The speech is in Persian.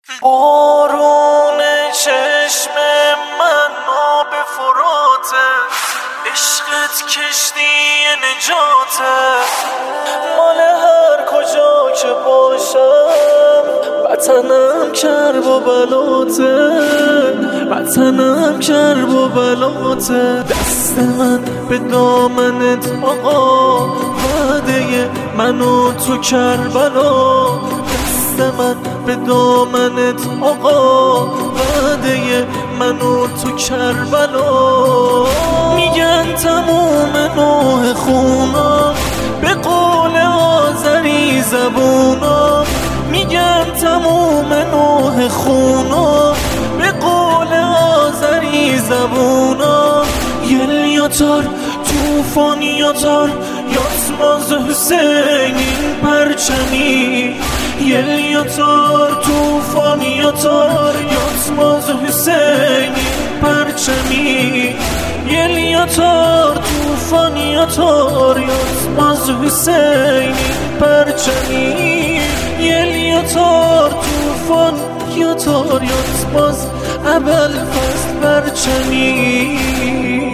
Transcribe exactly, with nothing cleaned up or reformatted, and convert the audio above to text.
بارون چشم من آب فراته، عشقت کشتی نجاته، مال هر کجا که باشم وطنم کرب و بلاته، وطنم کرب و بلاته. دست من به دامنت آقا، وعده من و تو کربلا. دست من به دامنت آقا، وعده من و تو کربلا. میگن تموم نوح خونم به قول آذری زبونم، میگن تموم نوح خونم به قول آذری زبونم. یل یاتار توفان یاتار یاتماز حسینین پرچمی، یل یاتار توفان یاتار یاتماز حسینین پرچمی، یل یاتار توفان یاتار یاتماز حسینین پرچمی، یل یاتار توفان یاتار یاتماز ابوالفضل پرچمی.